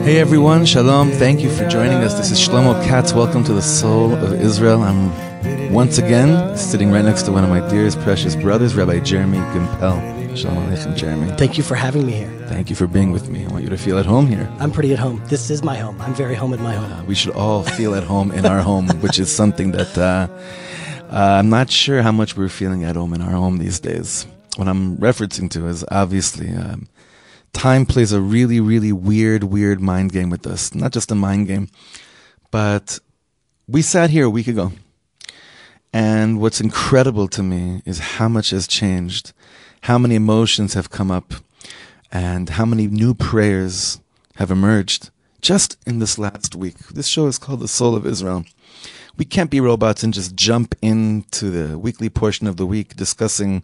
Hey everyone, shalom. Thank you for joining us. This is Shlomo Katz. Welcome to the Soul of Israel. I'm once again sitting right next to one of my dearest, precious brothers, Rabbi Jeremy Gimpel. Shalom Aleichem, Jeremy. Thank you for having me here. Thank you for being with me. I want you to feel at home here. I'm pretty at home. This is my home. I'm very home at my home. We should all feel at home in our home, which is something that I'm not sure how much we're feeling at home in our home these days. What I'm referencing to is obviously time plays a really, really weird mind game with us. Not just a mind game, but we sat here a week ago, and what's incredible to me is how much has changed, how many emotions have come up, and how many new prayers have emerged just in this last week. This show is called The Soul of Israel. We can't be robots and just jump into the weekly portion of the week discussing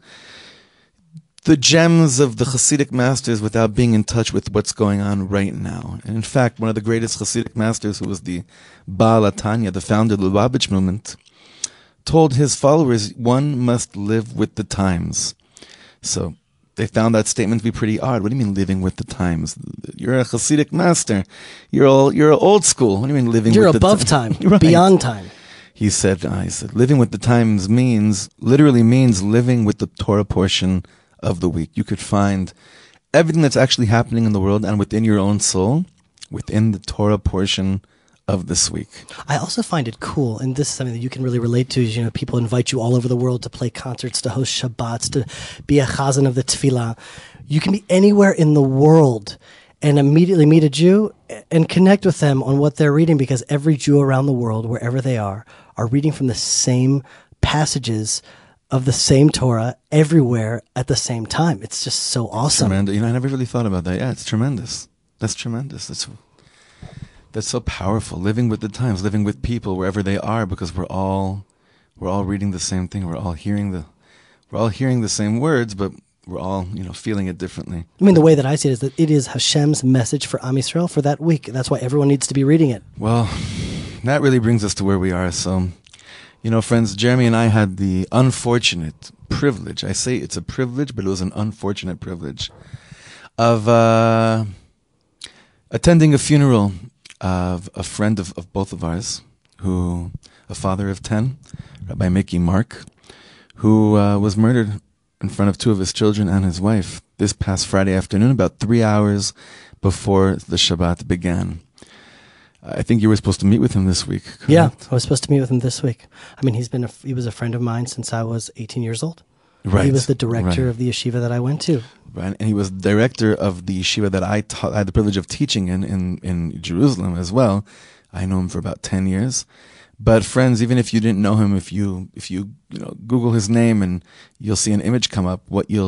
the gems of the Hasidic masters without being in touch with what's going on right now. And in fact, one of the greatest Hasidic masters, who was the Baal HaTanya, the founder of the Lubavitch movement, told his followers, one must live with the times. So they found that statement to be pretty odd. What do you mean living with the times? You're a Hasidic master. You're old school. What do you mean living You're with the above time, right. Beyond time. He said, living with the times literally means living with the Torah portion of the week. You could find everything that's actually happening in the world and within your own soul within the Torah portion of this week. I also find it cool, and this is something that you can really relate to, is, people invite you all over the world to play concerts, to host Shabbats, to be a chazan of the tefillah. You can be anywhere in the world and immediately meet a Jew and connect with them on what they're reading, because every Jew around the world, wherever they are reading from the same passages of the same Torah everywhere at the same time. It's just so awesome. Tremendous. I never really thought about that. Yeah, it's tremendous. That's tremendous. That's so powerful. Living with the times, living with people wherever they are, because we're all reading the same thing. We're all hearing the same words, but we're all, feeling it differently. I mean, the way that I see it is that it is Hashem's message for Am Yisrael for that week. That's why everyone needs to be reading it. Well, that really brings us to where we are. So, friends, Jeremy and I had the unfortunate privilege, I say it's a privilege, but it was an unfortunate privilege, of attending a funeral of a friend of both of ours, a father of 10, Rabbi Mickey Mark, who was murdered in front of two of his children and his wife this past Friday afternoon, about 3 hours before the Shabbat began. I think you were supposed to meet with him this week, correct? Yeah, I was supposed to meet with him this week. I mean, he was a friend of mine since I was 18 years old. Right. He was the director of the yeshiva that I went to. Right, and he was director of the yeshiva that I had the privilege of teaching in Jerusalem as well. I know him for about 10 years. But friends, even if you didn't know him, if you Google his name and you'll see an image come up, what you'll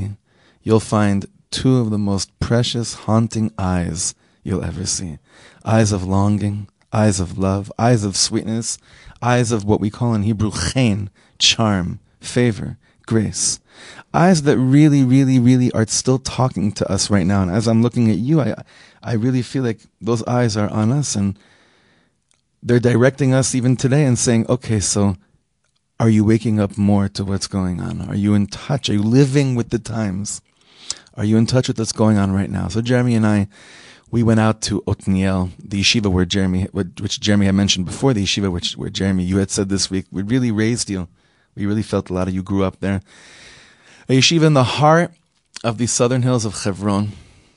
find two of the most precious, haunting eyes you'll ever see. Eyes of longing, eyes of love, eyes of sweetness, eyes of what we call in Hebrew chen, charm, favor, grace. Eyes that really, really, really are still talking to us right now. And as I'm looking at you, I really feel like those eyes are on us, and they're directing us even today and saying, okay, so are you waking up more to what's going on? Are you in touch? Are you living with the times? Are you in touch with what's going on right now? So Jeremy and I, we went out to Otniel, the yeshiva which Jeremy had mentioned before, the yeshiva where Jeremy, you had said this week, we really raised you. We really felt a lot of you grew up there. A yeshiva in the heart of the southern hills of Hebron.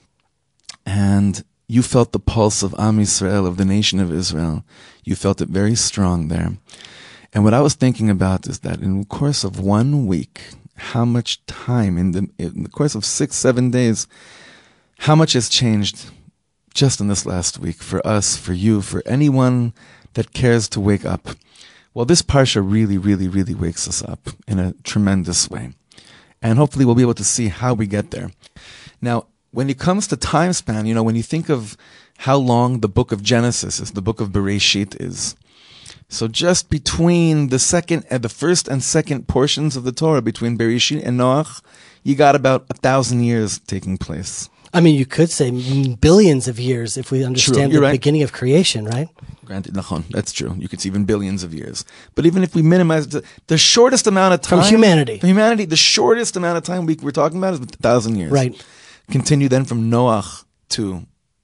And you felt the pulse of Am Yisrael, of the nation of Israel. You felt it very strong there. And what I was thinking about is that in the course of 1 week, how much time, in the course of 6-7 days, how much has changed just in this last week for us, for you, for anyone that cares to wake up. Well, this parsha really, really, really wakes us up in a tremendous way. And hopefully we'll be able to see how we get there. Now, when it comes to time span, when you think of how long the book of Genesis is, the book of Bereshit is. So just between the first and second portions of the Torah, between Bereshit and Noach, you got about 1,000 years taking place. I mean, you could say billions of years if we understand the beginning of creation, right? Granted, that's true. You could see even billions of years. But even if we minimize the shortest amount of time... From humanity. The shortest amount of time we're talking about is 1,000 years. Right. Continue then from Noach to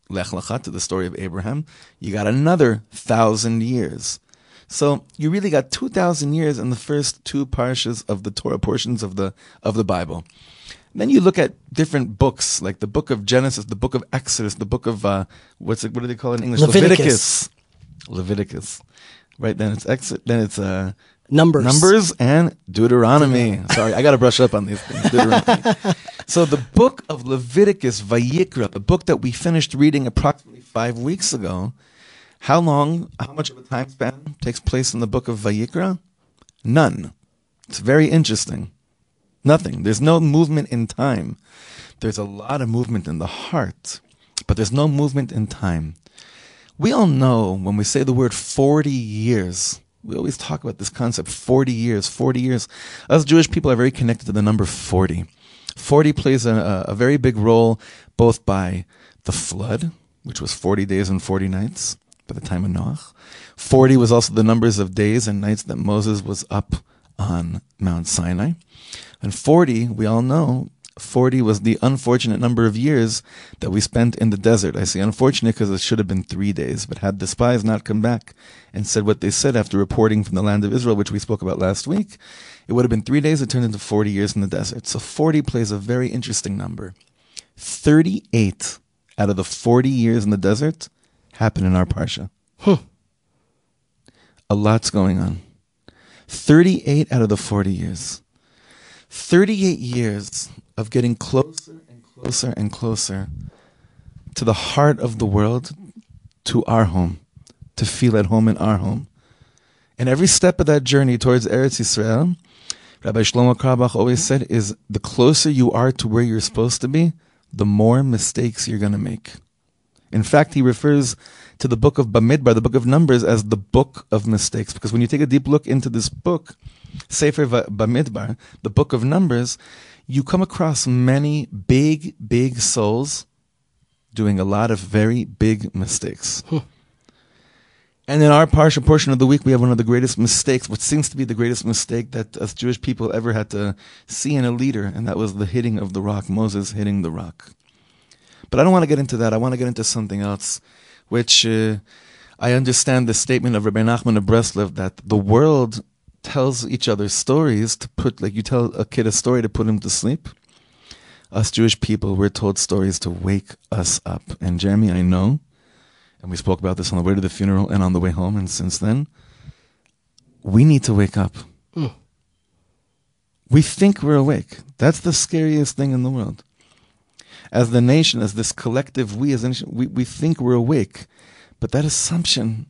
Lech Lecha, to the story of Abraham, you got another 1,000 years. So you really got 2,000 years in the first two parshas of the Torah, portions of the Bible. Then you look at different books, like the book of Genesis, the book of Exodus, the book of, what do they call it in English? Leviticus. Right, then it's Numbers and Deuteronomy. Sorry, I got to brush up on these things. Deuteronomy. So the book of Leviticus, Vayikra, the book that we finished reading approximately 5 weeks ago, how much of a time span takes place in the book of Vayikra? None. It's very interesting. Nothing. There's no movement in time. There's a lot of movement in the heart, but there's no movement in time. We all know when we say the word 40 years, we always talk about this concept, 40 years, 40 years. Us Jewish people are very connected to the number 40. 40 plays a very big role both by the flood, which was 40 days and 40 nights by the time of Noah. 40 was also the numbers of days and nights that Moses was up on Mount Sinai. And 40, we all know, 40 was the unfortunate number of years that we spent in the desert. I say unfortunate because it should have been 3 days. But had the spies not come back and said what they said after reporting from the land of Israel, which we spoke about last week, it would have been 3 days. It turned into 40 years in the desert. So 40 plays a very interesting number. 38 out of the 40 years in the desert happened in our parsha. A lot's going on. 38 out of the 40 years. 38 years of getting closer and closer and closer to the heart of the world, to our home, to feel at home in our home. And every step of that journey towards Eretz Yisrael, Rabbi Shlomo Carlebach always said, is the closer you are to where you're supposed to be, the more mistakes you're going to make. In fact, he refers to the book of Bamidbar, the book of Numbers, as the book of mistakes. Because when you take a deep look into this book, Sefer Bamidbar, the book of Numbers, you come across many big, big souls doing a lot of very big mistakes. And in our parsha portion of the week, we have one of the greatest mistakes, what seems to be the greatest mistake that us Jewish people ever had to see in a leader, and that was the hitting of the rock, Moses hitting the rock. But I don't want to get into that. I want to get into something else, which I understand the statement of Rabbi Nachman of Breslov that the world tells each other stories to put, like you tell a kid a story to put him to sleep. Us Jewish people, we're told stories to wake us up. And Jeremy, I know, and we spoke about this on the way to the funeral and on the way home, and since then, we need to wake up. We think we're awake. That's the scariest thing in the world. As the nation, as this collective, we as a nation, we think we're awake, but that assumption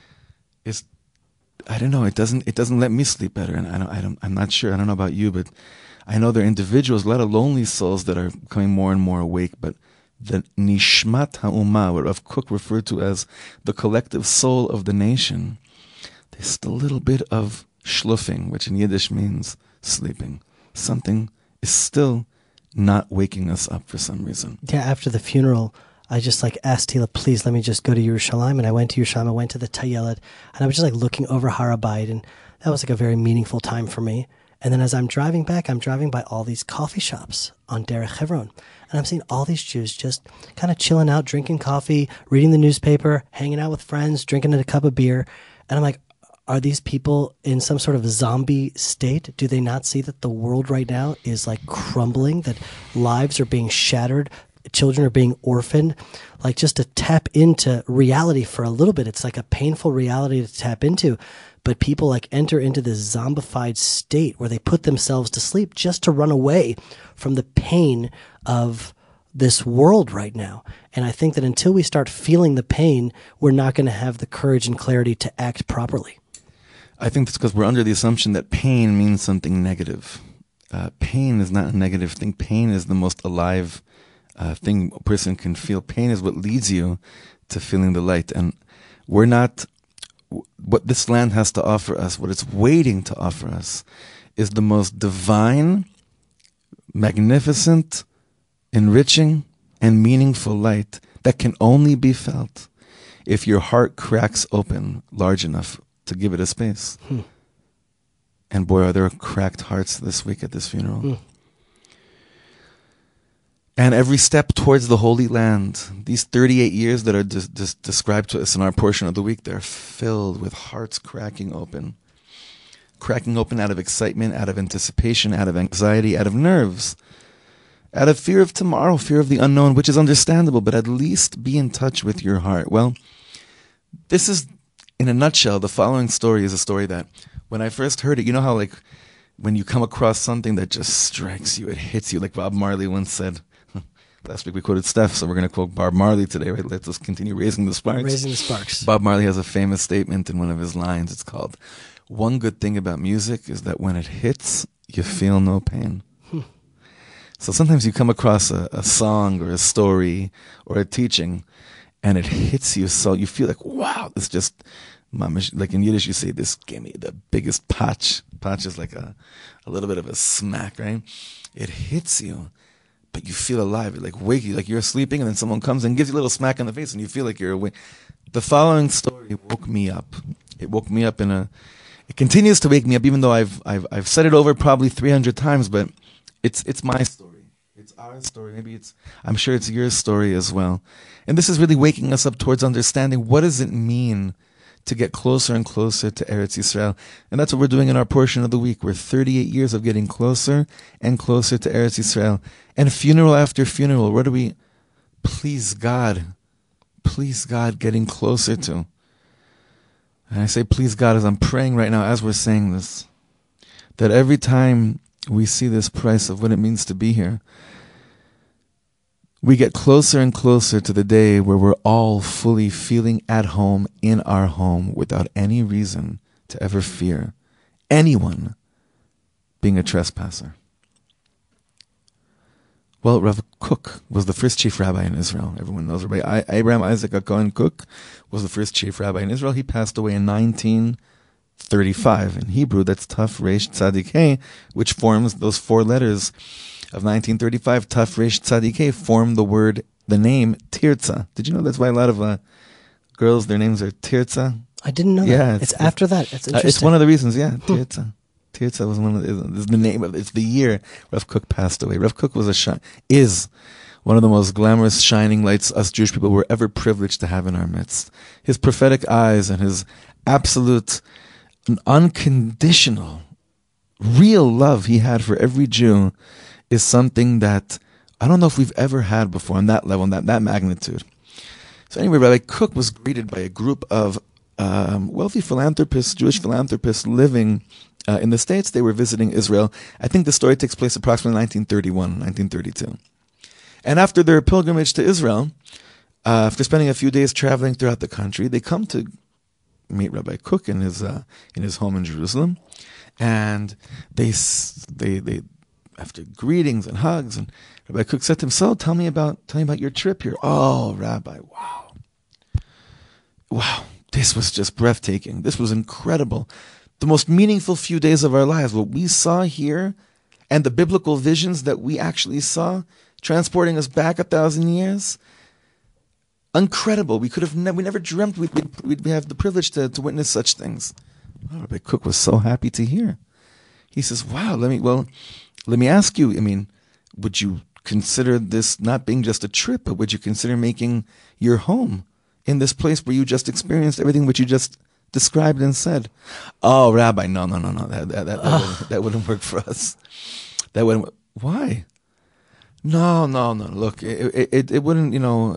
is, I don't know. It doesn't let me sleep better, and I'm not sure. I don't know about you, but I know there are individuals, a lot of lonely souls that are becoming more and more awake. But the nishmat ha'umah, what Rav Kook referred to as the collective soul of the nation, there's still a little bit of schlufing, which in Yiddish means sleeping. Something is still not waking us up for some reason. Yeah, after the funeral, I just asked Tila, please let me just go to Yerushalayim. And I went to Yerushalayim, I went to the Tayelet, and I was just looking over Har HaBayit, and that was a very meaningful time for me. And then as I'm driving back, I'm driving by all these coffee shops on Derech Hebron. And I'm seeing all these Jews just kind of chilling out, drinking coffee, reading the newspaper, hanging out with friends, drinking a cup of beer. And I'm like, are these people in some sort of zombie state? Do they not see that the world right now is crumbling, that lives are being shattered, children are being orphaned? Just to tap into reality for a little bit. It's a painful reality to tap into, but people enter into this zombified state where they put themselves to sleep just to run away from the pain of this world right now. And I think that until we start feeling the pain, we're not going to have the courage and clarity to act properly. I think that's because we're under the assumption that pain means something negative. Pain is not a negative thing. Pain is the most alive thing a person can feel. Pain is what leads you to feeling the light. And we're not, what this land has to offer us, what it's waiting to offer us, is the most divine, magnificent, enriching, and meaningful light that can only be felt if your heart cracks open large enough to give it a space. And boy, are there cracked hearts this week at this funeral. And every step towards the Holy Land, these 38 years that are described to us in our portion of the week, they're filled with hearts cracking open out of excitement, out of anticipation, out of anxiety, out of nerves, out of fear of tomorrow, fear of the unknown, which is understandable, but at least be in touch with your heart. Well, this is, in a nutshell, the following story is a story that when I first heard it, you know how like when you come across something that just strikes you, it hits you, like Bob Marley once said. Last week we quoted Steph, so we're going to quote Bob Marley today, right? Let's just continue raising the sparks. Raising the sparks. Bob Marley has a famous statement in one of his lines. It's called, "One good thing about music is that when it hits, you feel no pain." So sometimes you come across a song or a story or a teaching, and it hits you so you feel like, wow, this just, like in Yiddish you say, this gave me the biggest patch. Patch is like a little bit of a smack, right? It hits you. But you feel alive. It like wake you, like you're sleeping, and then someone comes and gives you a little smack in the face, and you feel like you're awake. The following story woke me up. It woke me up it continues to wake me up, even though I've said it over probably 300 times. But it's my story. It's our story. I'm sure it's your story as well. And this is really waking us up towards understanding what does it mean to get closer and closer to Eretz Yisrael. And that's what we're doing in our portion of the week. We're 38 years of getting closer and closer to Eretz Yisrael. And funeral after funeral, what are we, please God, getting closer to? And I say please God as I'm praying right now, as we're saying this, that every time we see this price of what it means to be here, we get closer and closer to the day where we're all fully feeling at home in our home without any reason to ever fear anyone being a trespasser. Well, Rav Kook was the first chief rabbi in Israel. Everyone knows Rabbi Abraham Isaac HaKohen Kook was the first chief rabbi in Israel. He passed away in 1935. In Hebrew, that's Taf Resh Tzadik Hey, which forms those four letters of 1935. Taf Resh Tzadik Hey form the name Tirza. Did you know that's why a lot of girls, their names are Tirza? I didn't know that. It's after that. It's interesting. It's one of the reasons, yeah, Tirza. Tirza was is the name of it. It's the year Rav Kook passed away. Rav Kook is one of the most glamorous shining lights us Jewish people were ever privileged to have in our midst. His prophetic eyes and his absolute, unconditional, real love he had for every Jew is something that I don't know if we've ever had before on that level, on that magnitude. So anyway, Rabbi Kook was greeted by a group of wealthy philanthropists, Jewish philanthropists living in the States. They were visiting Israel. I think the story takes place approximately 1931, 1932. And after their pilgrimage to Israel, after spending a few days traveling throughout the country, they come to meet Rabbi Kook in his home in Jerusalem. And they after greetings and hugs, and Rabbi Kook said to him, "So, tell me about your trip here." "Oh, Rabbi, wow, this was just breathtaking. This was incredible. The most meaningful few days of our lives. What we saw here, and the biblical visions that we actually saw, transporting us back 1,000 years, incredible. We never dreamt we'd have the privilege to witness such things." Oh, Rabbi Kook was so happy to hear. He says, "Wow, let me ask you, would you consider this not being just a trip, but would you consider making your home in this place where you just experienced everything which you just described and said?" "Oh, Rabbi, no. That wouldn't work for us. That wouldn't. Why? No. Look, it wouldn't.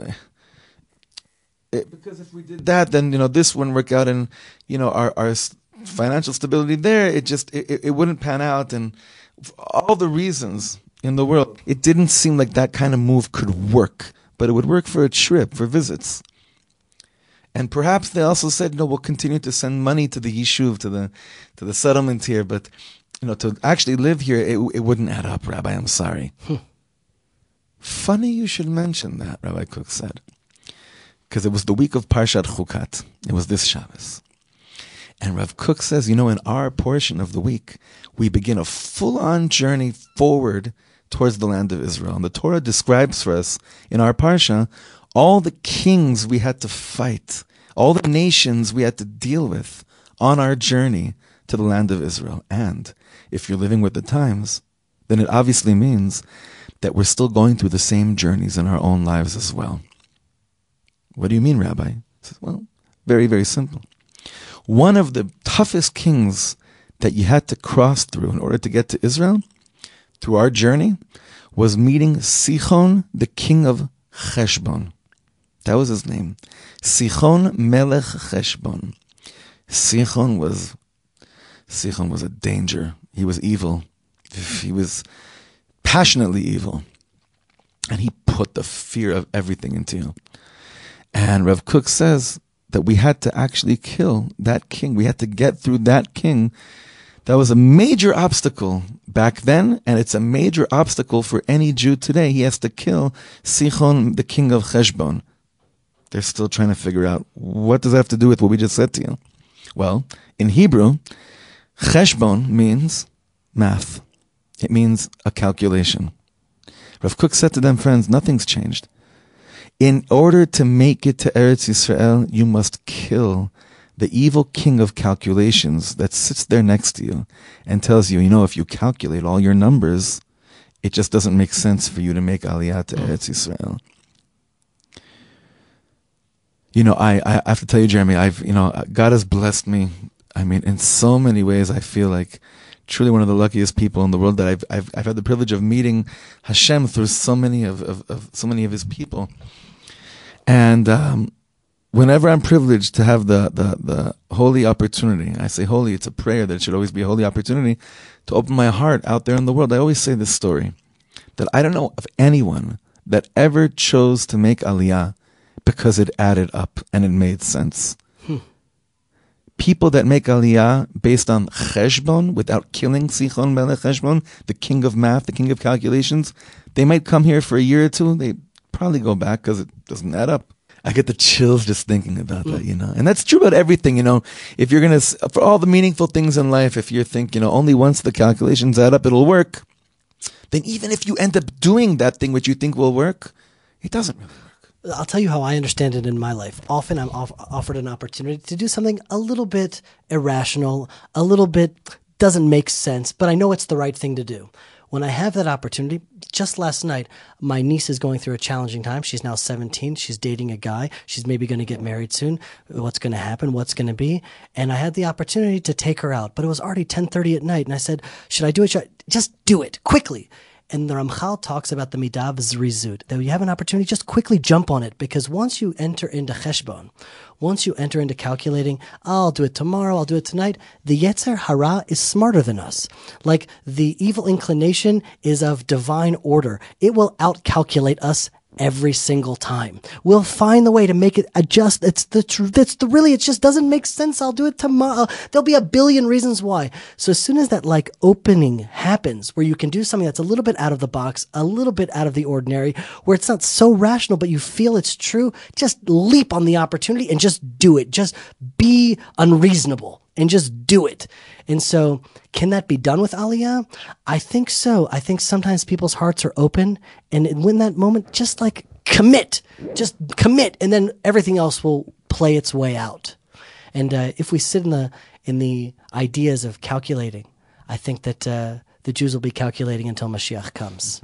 Because if we did that, then this wouldn't work out, and our financial stability there. It wouldn't pan out, and all the reasons in the world, it didn't seem like that kind of move could work. But it would work for a trip, for visits." And perhaps they also said, "No, we'll continue to send money to the yishuv, to the settlement here, but to actually live here, it wouldn't add up, Rabbi. I'm sorry." Funny you should mention that, Rabbi Kook said, because it was the week of Parshat Chukat. It was this Shabbos. And Rav Kook says, in our portion of the week, we begin a full-on journey forward towards the land of Israel. And the Torah describes for us in our Parsha all the kings we had to fight, all the nations we had to deal with on our journey to the land of Israel. And if you're living with the times, then it obviously means that we're still going through the same journeys in our own lives as well. What do you mean, Rabbi? He says, well, very, very simple. One of the toughest kings that you had to cross through in order to get to Israel, through our journey, was meeting Sichon, the king of Cheshbon. That was his name. Sichon Melech Cheshbon. Sichon was a danger. He was evil. He was passionately evil. And he put the fear of everything into you. And Rav Kook says that we had to actually kill that king. We had to get through that king. That was a major obstacle back then, and it's a major obstacle for any Jew today. He has to kill Sichon, the king of Cheshbon. They're still trying to figure out, what does that have to do with what we just said to you? Well, in Hebrew, Cheshbon means math. It means a calculation. Rav Kook said to them, friends, nothing's changed. In order to make it to Eretz Yisrael, you must kill the evil king of calculations that sits there next to you and tells you, if you calculate all your numbers, it just doesn't make sense for you to make Aliyah to Eretz Yisrael. I have to tell you, Jeremy, God has blessed me. In so many ways, I feel like truly one of the luckiest people in the world, that I've had the privilege of meeting Hashem through so many of His people. And whenever I'm privileged to have the holy opportunity, I say holy, it's a prayer that it should always be a holy opportunity to open my heart out there in the world. I always say this story, that I don't know of anyone that ever chose to make Aliyah because it added up and it made sense. People that make Aliyah based on Cheshbon, without killing Sichon Melech Cheshbon, the king of math, the king of calculations, they might come here for a year or two. They probably go back because it doesn't add up. I get the chills just thinking about that, And that's true about everything, If you're going to, for all the meaningful things in life, if you think, only once the calculations add up, it'll work, then even if you end up doing that thing which you think will work, it doesn't really work. I'll tell you how I understand it in my life. Often I'm offered an opportunity to do something a little bit irrational, a little bit doesn't make sense, but I know it's the right thing to do. When I have that opportunity, just last night, my niece is going through a challenging time. She's now 17. She's dating a guy. She's maybe going to get married soon. What's going to happen? What's going to be? And I had the opportunity to take her out, but it was already 10:30 at night. And I said, should I do it? Just do it quickly. And the Ramchal talks about the midah of zrizut, that you have an opportunity, just quickly jump on it, because once you enter into cheshbon, once you enter into calculating, I'll do it tomorrow, I'll do it tonight, the Yetzer Hara is smarter than us. Like the evil inclination is of divine order. It will outcalculate us every single time. We'll find the way to make it adjust. It's the truth. It just doesn't make sense. I'll do it tomorrow. There'll be a billion reasons why. So as soon as that opening happens, where you can do something that's a little bit out of the box, a little bit out of the ordinary, where it's not so rational, but you feel it's true, just leap on the opportunity and just do it. Just be unreasonable and just do it. And so, can that be done with Aliyah? I think so. I think sometimes people's hearts are open, and in that moment, just commit. Just commit, and then everything else will play its way out. And if we sit in the ideas of calculating, I think that the Jews will be calculating until Mashiach comes.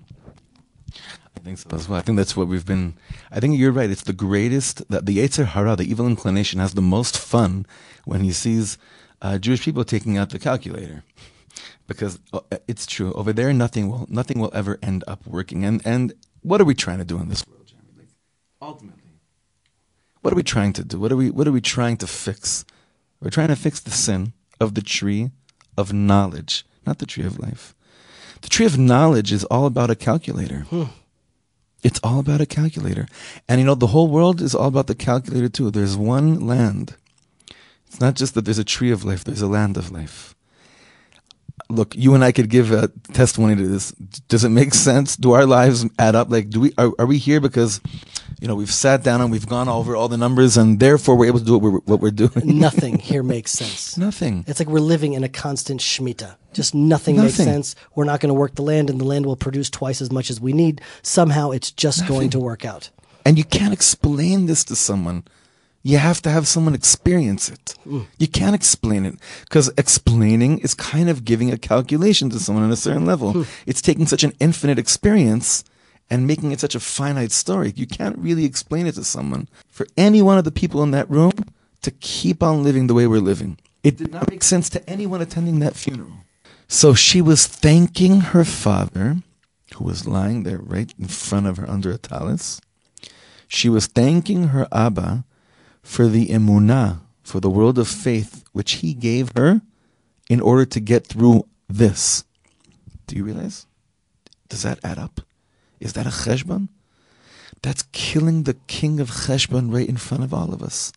I think so as well. I think that's what we've been. I think you're right. It's the greatest. That the Yetzer Hara, the evil inclination, has the most fun when he sees Jewish people taking out the calculator, because it's true. Over there, nothing will ever end up working. And what are we trying to do in this world, Jeremy? Ultimately, what are we trying to do? What are we trying to fix? We're trying to fix the sin of the tree of knowledge, not the tree of life. The tree of knowledge is all about a calculator. It's all about a calculator. And the whole world is all about the calculator too. There's one land. It's not just that there's a tree of life, there's a land of life. Look, you and I could give a testimony to this. Does it make sense? Do our lives add up? Are we here because, we've sat down and we've gone over all the numbers and therefore we're able to do what we're doing? Nothing here makes sense. Nothing. It's like we're living in a constant shemitah. Just nothing makes sense. We're not going to work the land, and the land will produce twice as much as we need. Somehow it's just going to work out. And you can't explain this to someone. You have to have someone experience it. You can't explain it, because explaining is kind of giving a calculation to someone on a certain level. It's taking such an infinite experience and making it such a finite story. You can't really explain it to someone. For any one of the people in that room to keep on living the way we're living, it did not make sense to anyone attending that funeral. So she was thanking her father, who was lying there right in front of her under a talus. She was thanking her Abba for the emunah, for the world of faith, which he gave her in order to get through this. Do you realize? Does that add up? Is that a cheshbon? That's killing the king of cheshbon right in front of all of us.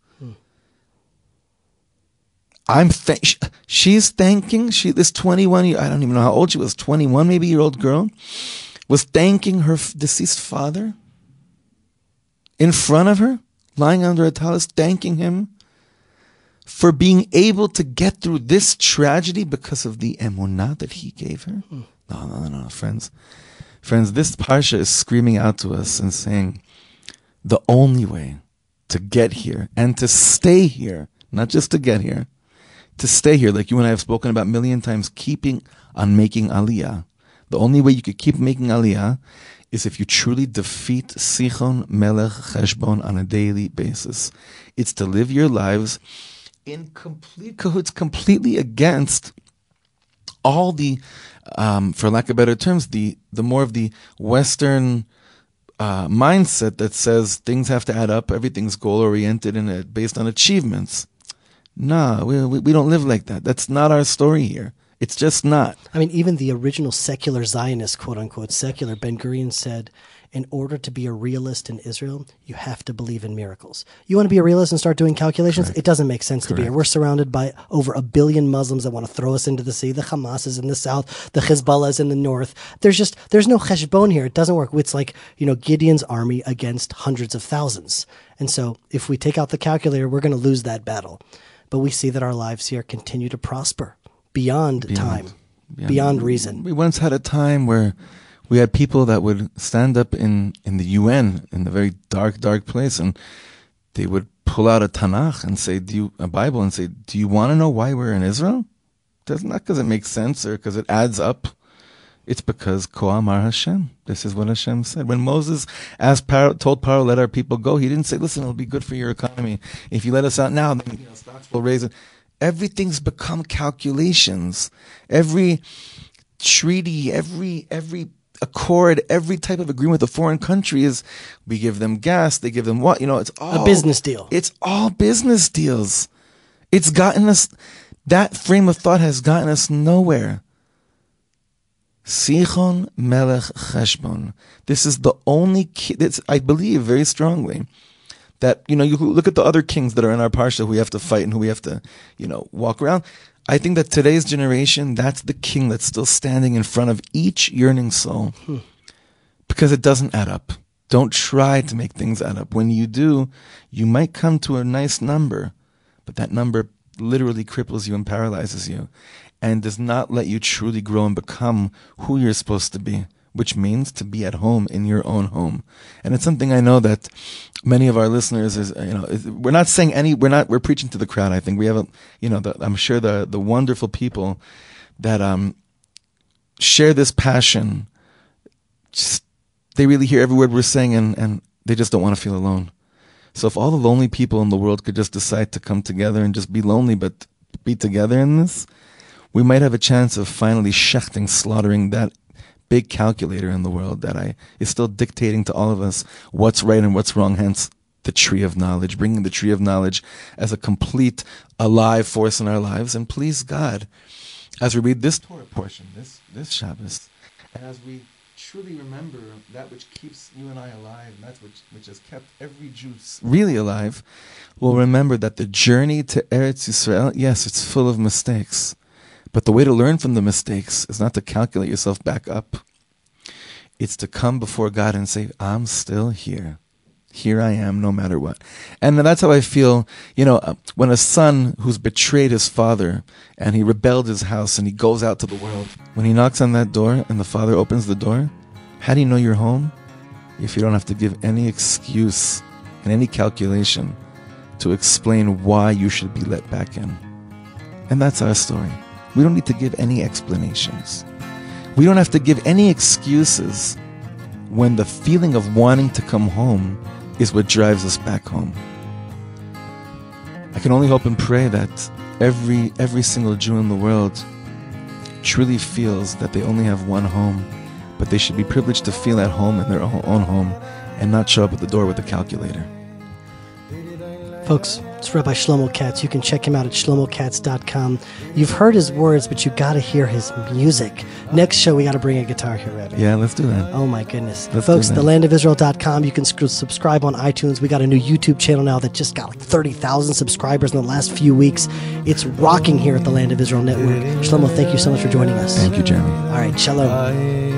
She's thanking, this 21, I don't even know how old she was, 21 maybe year old girl, was thanking her deceased father in front of her, lying under a talus, thanking him for being able to get through this tragedy because of the emunah that he gave her. No, friends. Friends, this parsha is screaming out to us and saying, the only way to get here and to stay here, not just to get here, to stay here, like you and I have spoken about a million times, keeping on making aliyah. The only way you could keep making aliyah is if you truly defeat Sichon Melech Cheshbon on a daily basis. It's to live your lives in complete cahoots, completely against all the, for lack of better terms, the more of the Western mindset that says things have to add up, everything's goal-oriented and based on achievements. No, we don't live like that. That's not our story here. It's just not. I mean, even the original secular Zionist, quote-unquote secular, Ben-Gurion said, in order to be a realist in Israel, you have to believe in miracles. You want to be a realist and start doing calculations? Correct. It doesn't make sense to be here. We're surrounded by over 1 billion Muslims that want to throw us into the sea. The Hamas is in the south. The Hezbollah is in the north. There's no cheshbon here. It doesn't work. It's like, Gideon's army against hundreds of thousands. And so if we take out the calculator, we're going to lose that battle. But we see that our lives here continue to prosper beyond time, beyond reason. We once had a time where we had people that would stand up in the UN, in the very dark place, and they would pull out a Tanakh and say, a Bible, and say, do you want to know why we're in Israel? That's not because it makes sense or because it adds up. It's because Ko Amar Hashem. This is what Hashem said. When Moses told Paro, let our people go, he didn't say, listen, it'll be good for your economy. If you let us out now, then stocks will raise it. Everything's become calculations. Every treaty, every accord, every type of agreement with a foreign country is, we give them gas, they give them what? It's all a business deal. It's all business deals. It's gotten us, that frame of thought has gotten us nowhere. Sichon Melech Cheshbon. This is the only key. I believe very strongly that, you look at the other kings that are in our parsha who we have to fight and who we have to, walk around. I think that today's generation, that's the king that's still standing in front of each yearning soul. Because it doesn't add up. Don't try to make things add up. When you do, you might come to a nice number, but that number literally cripples you and paralyzes you and does not let you truly grow and become who you're supposed to be, which means to be at home in your own home. And it's something I know that many of our listeners we're not saying we're preaching to the crowd. I think we have I'm sure the wonderful people that share this passion, they really hear every word we're saying and they just don't want to feel alone. So if all the lonely people in the world could just decide to come together and just be lonely but be together in this, we might have a chance of finally slaughtering that big calculator in the world that is still dictating to all of us what's right and what's wrong, hence the tree of knowledge, bringing the tree of knowledge as a complete, alive force in our lives. And please God, as we read this Torah portion, this Shabbos, and as we truly remember that which keeps you and I alive, and that's which has kept every Jew really alive, we'll remember that the journey to Eretz Yisrael, yes, it's full of mistakes. But the way to learn from the mistakes is not to calculate yourself back up. It's to come before God and say, I'm still here. Here I am, no matter what. And that's how I feel, when a son who's betrayed his father and he rebelled his house and he goes out to the world, when he knocks on that door and the father opens the door, how do you know you're home? If you don't have to give any excuse and any calculation to explain why you should be let back in. And that's our story. We don't need to give any explanations. We don't have to give any excuses when the feeling of wanting to come home is what drives us back home. I can only hope and pray that every single Jew in the world truly feels that they only have one home, but they should be privileged to feel at home in their own home and not show up at the door with a calculator. Folks, it's Rabbi Shlomo Katz. You can check him out at shlomokatz.com. You've heard his words, but you got to hear his music. Next show, we got to bring a guitar here, Rabbi. Yeah, let's do that. Oh, my goodness. Let's Folks, do that. thelandofisrael.com. You can subscribe on iTunes. We got a new YouTube channel now that just got like 30,000 subscribers in the last few weeks. It's rocking here at the Land of Israel Network. Shlomo, thank you so much for joining us. Thank you, Jeremy. All right, shalom.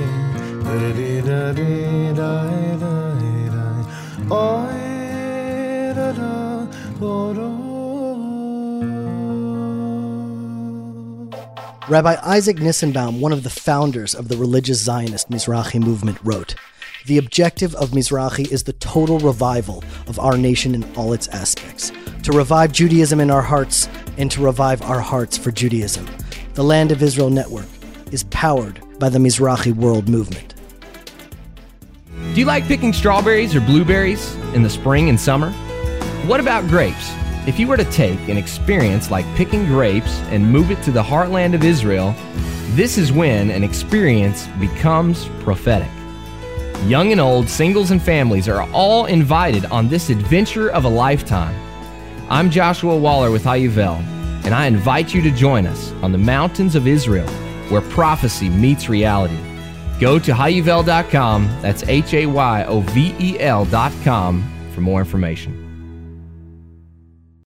Rabbi Isaac Nissenbaum, one of the founders of the religious Zionist Mizrahi movement, wrote, "The objective of Mizrahi is the total revival of our nation in all its aspects, to revive Judaism in our hearts and to revive our hearts for Judaism. The Land of Israel Network is powered by the Mizrahi World Movement." Do you like picking strawberries or blueberries in the spring and summer? What about grapes? If you were to take an experience like picking grapes and move it to the heartland of Israel, this is when an experience becomes prophetic. Young and old, singles and families are all invited on this adventure of a lifetime. I'm Joshua Waller with Hayuvel, and I invite you to join us on the mountains of Israel, where prophecy meets reality. Go to Hayuvel.com, that's HAYOVEL.com, for more information.